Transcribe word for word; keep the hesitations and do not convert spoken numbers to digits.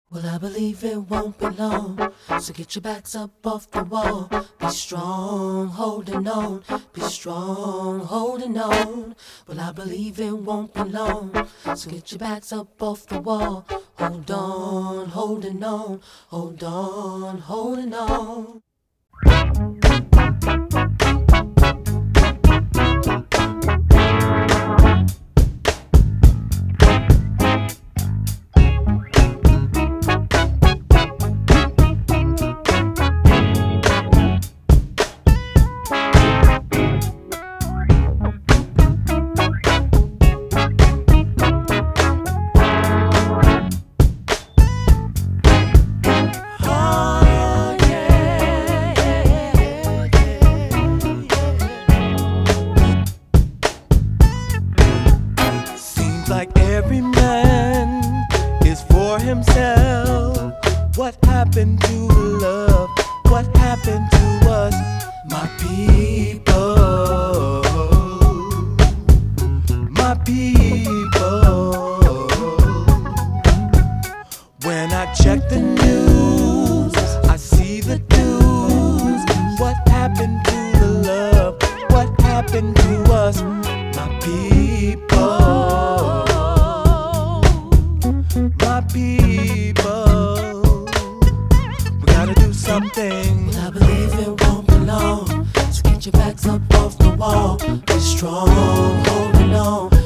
Well, I believe it won't be long, so get your backs up off the wall. Be strong, holding on, be strong, holding on. Well, I believe it won't be long, so get your backs up off the wall. Hold on, holding on, hold on, holding on. Like every man is for himself. What happened to love? What happened to us, my people? My people. When I check the news, I see the news. What happened to the love? What happened to us, my people? My people, we gotta do something. Well, I believe it won't be long, so get your backs up off the wall. Be strong, holding on,